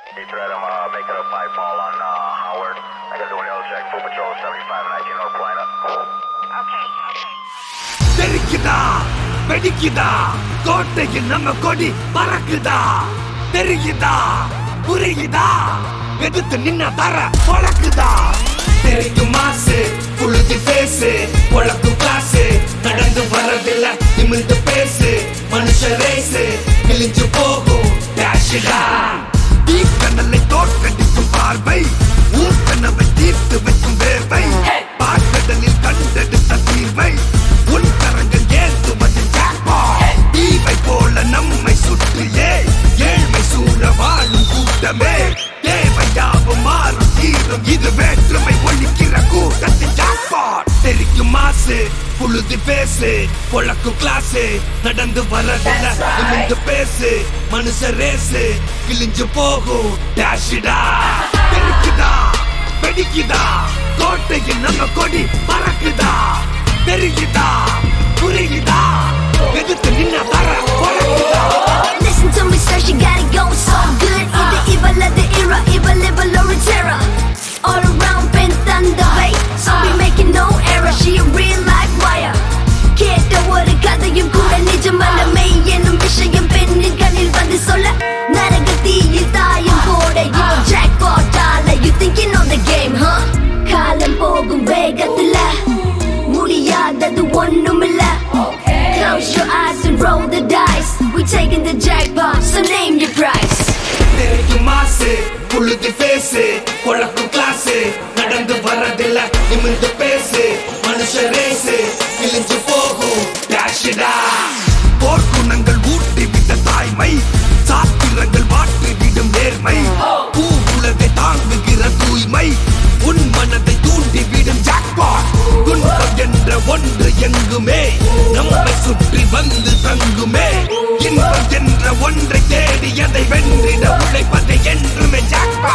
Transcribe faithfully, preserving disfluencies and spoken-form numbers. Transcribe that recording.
Detroit, I'm uh, making a five ball on uh, Howard. I gotta do an L check. Full patrol seventy-five and nineteen North Plano. Okay, okay. தெரிக்குதா வெடிக்குதா கோட்டையில் நம்ம கொடி பறக்குதா தெரியுதா புரியுதா எதிர்த்து நின்ன தர பொழக்குதா தெரிக்கும் மாசு புழுதி பேசு பொழக்கும் காசு நடந்து வரதில்ல நிமிர்ந்து பேசு மனுஷ ரேசு கிழிஞ்சு போகும் டேஷிடா தீக்கனலை தோற்கடிக்கும் பார்வை ஊக்கனவை தீர்த்து வைக்கும் வேர்வை பாட்டடலில் கண்டெடுத்த தீர்வை உன் கரங்கள் ஏந்துவது ஜாக்பாட் தீவை போல நம்மை சுற்றியே ஏழ்மை சூழ வாழும் கூட்டமே தேவையாவும் மாறும் தீரும் இது வேற்றுமை ஒழிக்கிற கூட்டத்தின் ஜாக்பாட் தெரிக்கும் மாசு புழுதி பேசு பொழக்கும் கிளாஸு நடந்து வரதில்ல நிமிர்ந்து பேசு மனுஷ ரேசு கிழிஞ்சு போகும் டேஷிடா தெரிக்குதா வெடிக்குதா கோட்டையில் நம்ம கொடி பறக்குதா தெரியுதா புரியுதா எதிர்த்து நின்ன தர பொழக்குதா. Listen to me, sir, she got it going so good. Either evil of the era, evil, evil or a terror. All around, been thunder, bay. So we making no error. She a real life wire. கேட்ட ஒரு கதையும் கூட நிஜமல்ல மெய் என்னும் விஷயம் பெண்ணின் கண்ணில் வந்து சொல்ல நரகத்தீயில் தாயும் போட இவன் ஜாக்பாட்டால. You think you know the game, huh? காலம் போகும் வேகத்துல முடியாதது ஒண்ணுமில்ல. Close your eyes and roll the dice. We taking the jackpot, so name your price. தெரிக்கும் மாசு புழுதி பேசு பொழக்கும் கிளாஸு நடந்து வரதில்ல நிமிர்ந்து பேசு மனுஷ ரேசு கிழிஞ்சு போகும் டேஷிடா போர்க்குணங்கள் ஊட்டி விட்ட தாய்மை சாத்திரங்கள் மாற்றி விடும் நேர்மை பூ உலகை தாங்குகிற தூய்மை உன் மனதை தூண்டி விடும் ஜாக்பாட் துன்பம் என்ற ஒன்று எங்குமே நம்மை சுற்றி வந்து தங்குமே இன்பம் என்ற ஒன்றை தேடி அதை வென்றிட உழைப்பதை என்றுமே ஜாக்பாட்